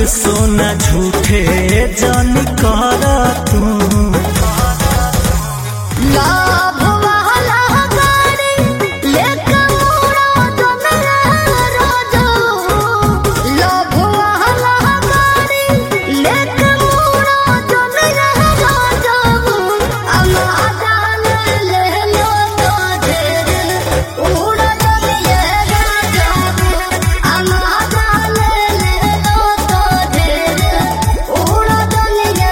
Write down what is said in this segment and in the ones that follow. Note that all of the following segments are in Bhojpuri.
सोना झूठे जन कर तू लाभ वाला गाड़ी लेके मोरा दुनिया रोजो लाभ वाला गाड़ी लेके मोरा दुनिया रोजो अमादान ले लो तो ढेर उड़ा दुनिया रोजो अमादान ले लो तो ढेर उड़ा दुनिया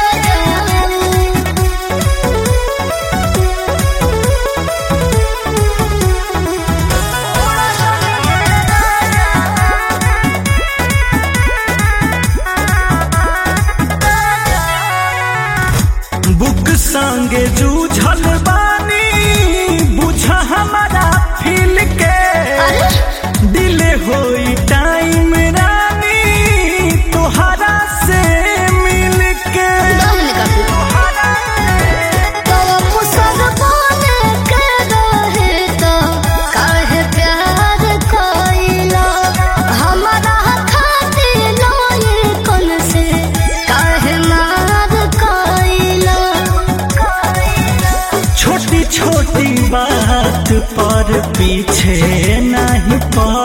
बुक संगे जूझल बानी बुझा हमारा फील के दिले होई टाइम रानी तोहरा से मिल के छोटी छोटी बात पर पीछे नहीं पड़